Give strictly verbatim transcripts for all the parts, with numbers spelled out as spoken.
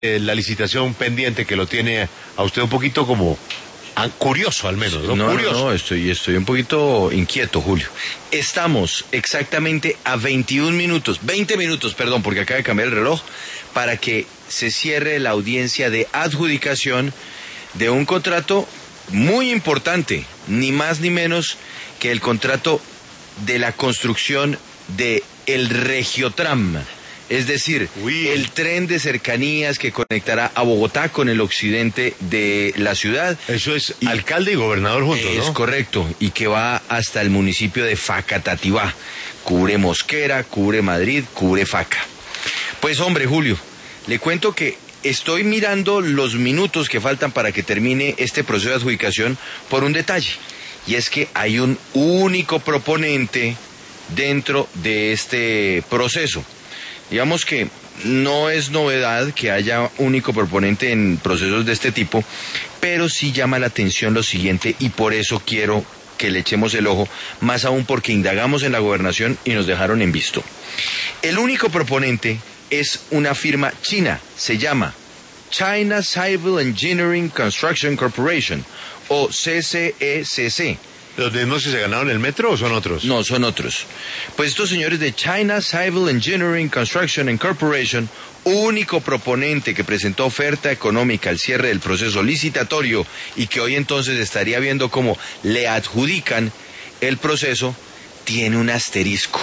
eh, la licitación pendiente que lo tiene a usted un poquito como ah, curioso al menos, ¿no? No, curioso. no, no, estoy, estoy un poquito inquieto, Julio. Estamos exactamente a veintiún minutos, veinte minutos, perdón, porque acaba de cambiar el reloj, para que se cierre la audiencia de adjudicación de un contrato muy importante, ni más ni menos que el contrato de la construcción de el Regiotram, es decir, Uy. el tren de cercanías que conectará a Bogotá con el occidente de la ciudad. Eso es Y alcalde y gobernador juntos, es ¿no? correcto, y que va hasta el municipio de Facatativá. Cubre Mosquera, cubre Madrid, cubre Faca. Pues hombre, Julio, le cuento que estoy mirando los minutos que faltan para que termine este proceso de adjudicación por un detalle, y es que hay un único proponente dentro de este proceso. Digamos que no es novedad que haya único proponente en procesos de este tipo, pero sí llama la atención lo siguiente, y por eso quiero que le echemos el ojo, más aún porque indagamos en la gobernación y nos dejaron en visto. El único proponente es una firma china, se llama China Civil Engineering Construction Corporation, o C C E C C. ¿Los mismos que se ganaron el metro o son otros? No, son otros. Pues estos señores de China Civil Engineering Construction and Corporation, único proponente que presentó oferta económica al cierre del proceso licitatorio y que hoy entonces estaría viendo cómo le adjudican el proceso, tiene un asterisco.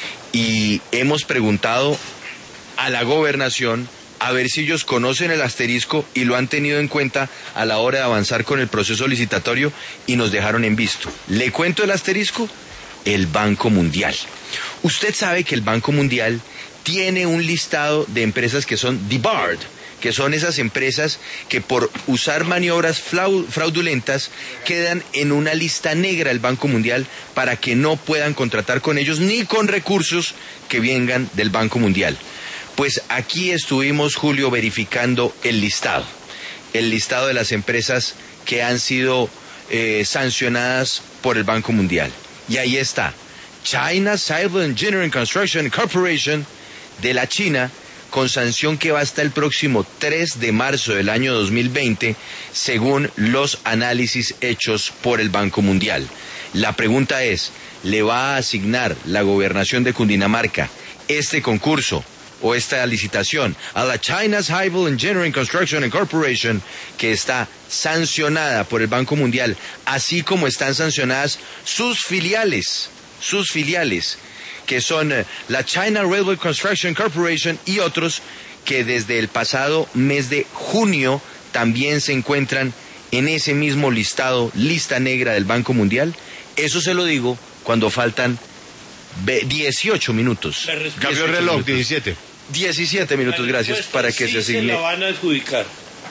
Y hemos preguntado a la gobernación a ver si ellos conocen el asterisco y lo han tenido en cuenta a la hora de avanzar con el proceso licitatorio, y nos dejaron en visto. ¿Le cuento el asterisco? El Banco Mundial. Usted sabe que el Banco Mundial tiene un listado de empresas que son debarred, que son esas empresas que por usar maniobras fraudulentas quedan en una lista negra del Banco Mundial para que no puedan contratar con ellos ni con recursos que vengan del Banco Mundial. Pues aquí estuvimos, Julio, verificando el listado, el listado de las empresas que han sido eh, sancionadas por el Banco Mundial. Y ahí está, China Civil Engineering Construction Corporation, de la China, con sanción que va hasta el próximo tres de marzo del año dos mil veinte, según los análisis hechos por el Banco Mundial. La pregunta es, ¿le va a asignar la gobernación de Cundinamarca este concurso o esta licitación a la China Civil Engineering Construction and Corporation, que está sancionada por el Banco Mundial, así como están sancionadas sus filiales, sus filiales, que son eh, la China Railway Construction Corporation y otros que desde el pasado mes de junio también se encuentran en ese mismo listado, lista negra del Banco Mundial? Eso se lo digo cuando faltan dieciocho minutos. Cambió el reloj, diecisiete. diecisiete minutos, gracias, para que sí se asigne. Se la van a adjudicar.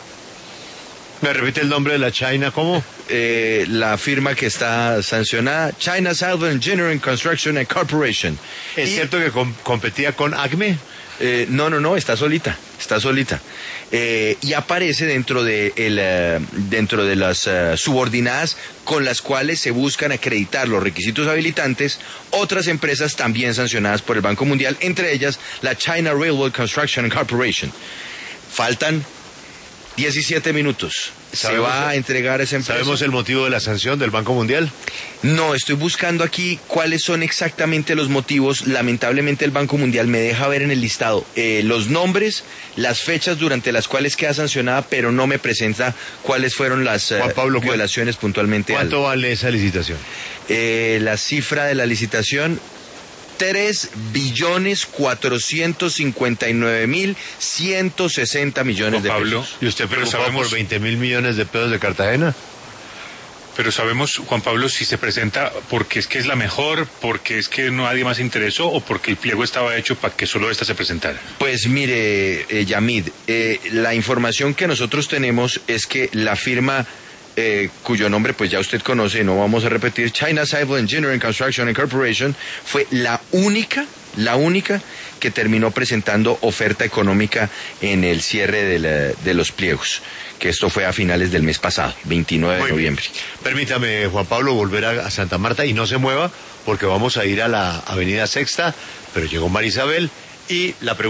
¿Me repite el nombre de la China? ¿Cómo? Eh, la firma que está sancionada, China Civil Engineering Construction and Corporation. ¿Es y, cierto que com competía con ACME? Eh, no, no, no, está solita, está solita. Eh, y aparece dentro de, el, uh, dentro de las uh, subordinadas con las cuales se buscan acreditar los requisitos habilitantes otras empresas también sancionadas por el Banco Mundial, entre ellas la China Railway Construction Corporation. Faltan diecisiete minutos. ¿Se va a entregar esa empresa? ¿Sabemos el motivo de la sanción del Banco Mundial? No, estoy buscando aquí cuáles son exactamente los motivos. Lamentablemente el Banco Mundial me deja ver en el listado eh, los nombres, las fechas durante las cuales queda sancionada, pero no me presenta cuáles fueron las eh, Juan Pablo, violaciones puntualmente. ¿Cuánto al, vale esa licitación? Eh, la cifra de la licitación, tres billones cuatrocientos cincuenta y nueve mil ciento sesenta millones de Pablo, pesos. ¿Y usted preocupado sabemos- por veinte mil millones de pesos de Cartagena? Pero sabemos, Juan Pablo, si se presenta porque es que es la mejor, porque es que nadie más se interesó o porque el pliego estaba hecho para que solo esta se presentara. Pues mire, eh, Yamid, eh, la información que nosotros tenemos es que la firma, eh, cuyo nombre pues ya usted conoce, no vamos a repetir, China Civil Engineering Construction Corporation, fue la única, la única que terminó presentando oferta económica en el cierre de, la, de los pliegos, que esto fue a finales del mes pasado, veintinueve de Muy bien. noviembre. Permítame, Juan Pablo, volver a, a Santa Marta y no se mueva porque vamos a ir a la Avenida Sexta, pero llegó Marisabel y la pregunta